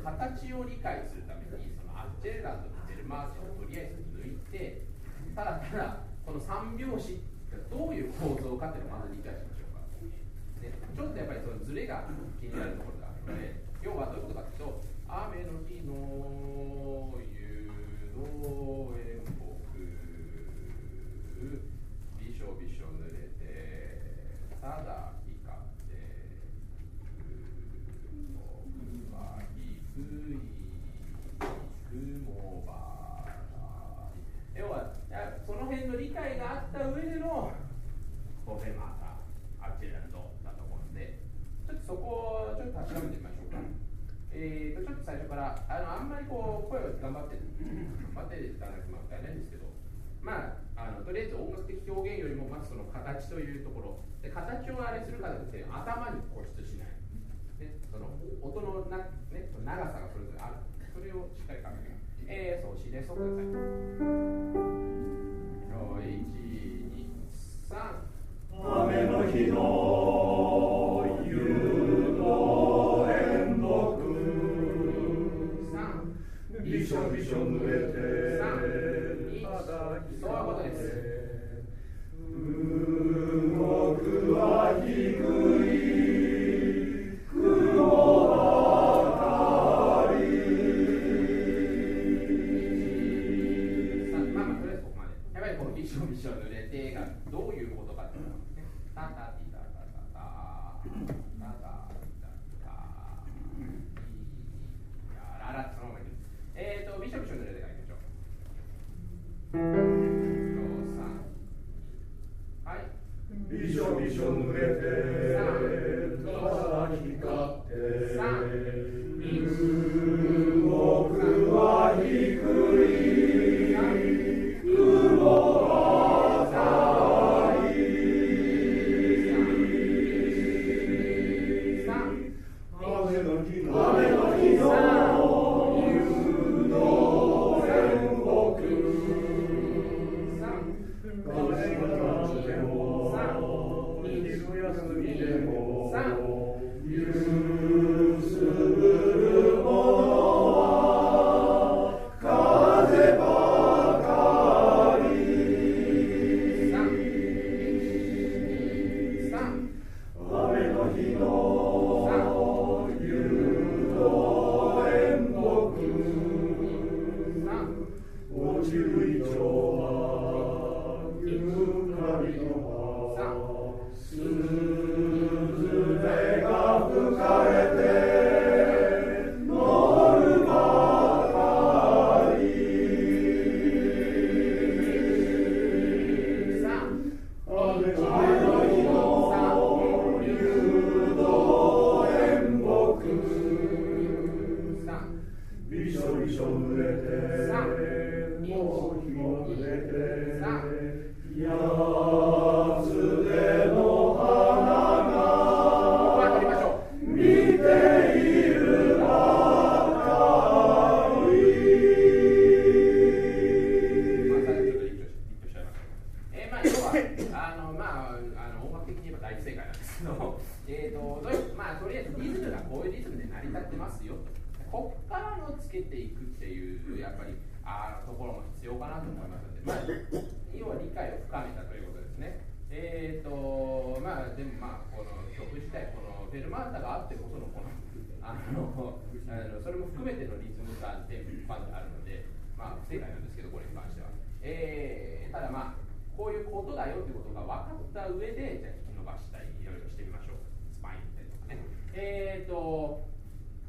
形を理解するためにそのアッチェルランドとベルマーチをとりあえず抜いて、ただこの三拍子がどういう構造かっていうのをまず理解しましょうか。でちょっとやっぱりそのズレが気になるところがあるので、要はどういうことかというと、雨の日の夕の演目、びしょびしょ濡れてただ光って僕は低い雲ばらい。要はその辺の理解があった上でのフェルマータ、アッチェルランドだと思うので、ちょっとそこをちょっと確かめてみましょうか。ちょっと最初からあんまりこう声を頑張っていただくのはもったいないんですけど、とりあえず音楽的表現よりもまずその形というところで、形をあれするからですね、頭に固執しない、その音の長さがそれぞれある、それをしっかり考えて、そうしです。そうください。1、2、3。 雨の日の夕の演目、びしょびしょ濡れてただ光って、 そういうことです。 僕は低い雲ばかり。 とりあえずここまで。やっぱりこのびしょびしょ濡れてがどういうことかっていうのですね。タタティタタタタタタタタララそのままいく。びしょびしょ濡れてからいきましょう。はい。 びしょびしょ濡れてただ光って、僕は低い雲ばかり。雨の日の夕の演目、風が立っても昼休みでも揺するものは風ばかり。雨の日の夕の演目、落ちるイチョウはゆかりの葉、すずめが吹かれて乗るばかり。雨の日の夕の演目、びしょびしょ濡れてもう日も濡れて、やつでの花が見ているばかり。 音楽的に言えば大正解なんですけど、とりあえずリズムがこういうリズムで成り立ってますよと。こっからのつけていくっていうやっぱりところも必要かなと思いますので、要は理解を深めたということですね。でもこの曲自体、このフェルマータがあってこそのこのそれも含めてのリズム感であるので、不正解なんですけど、これに関しては。ただこういうことだよということが分かった上で、じゃあ引き伸ばしたりいろいろしてみましょう。スパインってとかね。